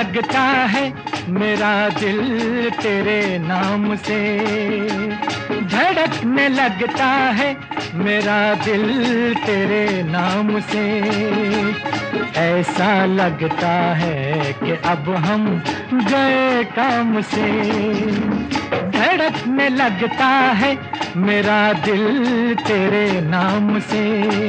लगता है मेरा दिल तेरे नाम से, धड़कने लगता है मेरा दिल तेरे नाम से। ऐसा लगता है कि अब हम गए काम से, धड़कने लगता है मेरा दिल तेरे नाम से।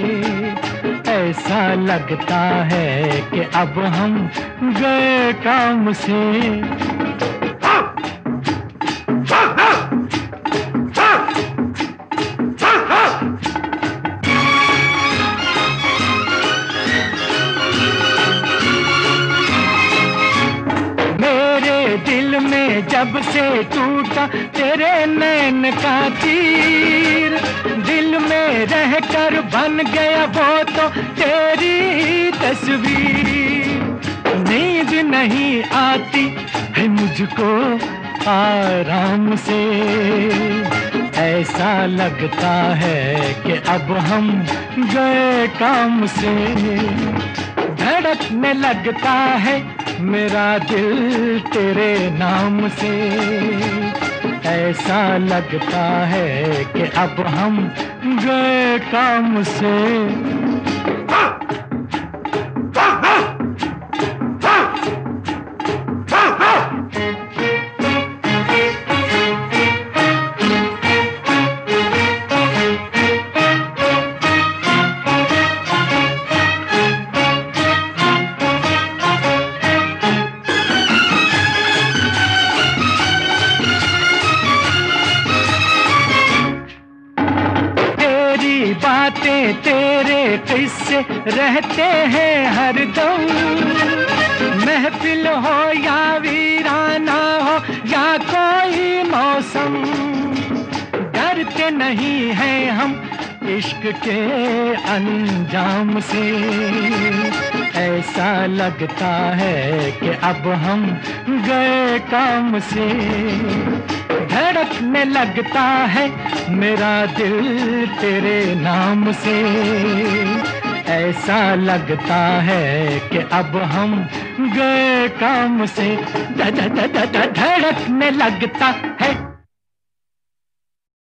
ऐसा लगता है कि अब हम गए काम से। मेरे दिल में जब से टूटा तेरे नैन का तीर, दिल में रहकर बन गया वो तो तेरी तस्वीर। नींद नहीं आती है मुझको आराम से, ऐसा लगता है कि अब हम गए काम से। धड़कने लगता है मेरा दिल तेरे नाम से। ऐसा लगता है कि अब हम गए काम से। बातें तेरे किस्से रहते हैं हरदम, महफिल हो या वीराना हो या कोई मौसम। डरते नहीं हैं हम इश्क के अंजाम से, ऐसा लगता है कि अब हम गए काम से। धड़कने लगता है मेरा दिल तेरे नाम से। ऐसा लगता है कि अब हम गए काम से। धड़कने लगता है